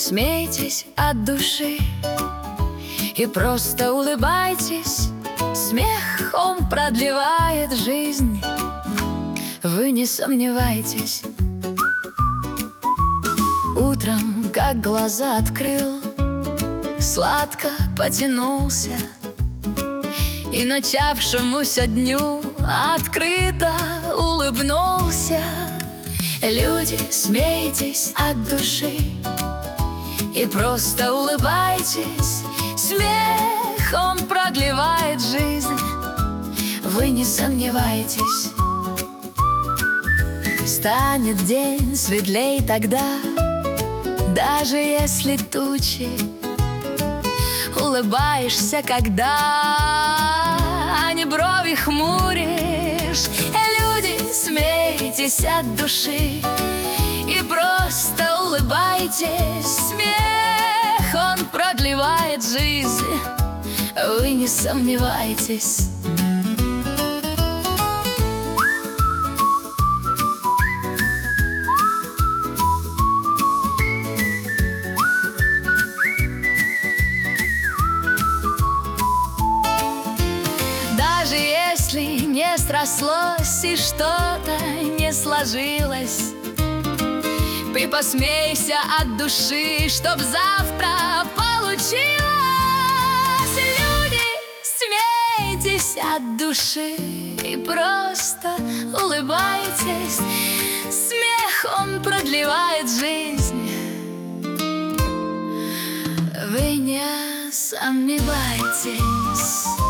смейтесь от души и просто улыбайтесь. Смех, он продлевает жизнь, вы не сомневайтесь. Утром, как глаза открыл, сладко потянулся, и начавшемуся дню открыто улыбнулся. Люди, смейтесь от души и просто улыбайтесь. Смех, он продлевает жизнь, вы не сомневайтесь. Станет день светлей тогда, даже если тучи. Улыбаешься, когда, а не брови хмуришь. Люди, смейтесь от души и просто улыбайтесь. Смех, он продлевает жизнь, вы не сомневайтесь. Даже если не срослось и что-то не сложилось, ты посмейся от души, чтоб завтра получилось. Люди, смейтесь от души и просто улыбайтесь. Смех, он продлевает жизнь, вы не сомневайтесь.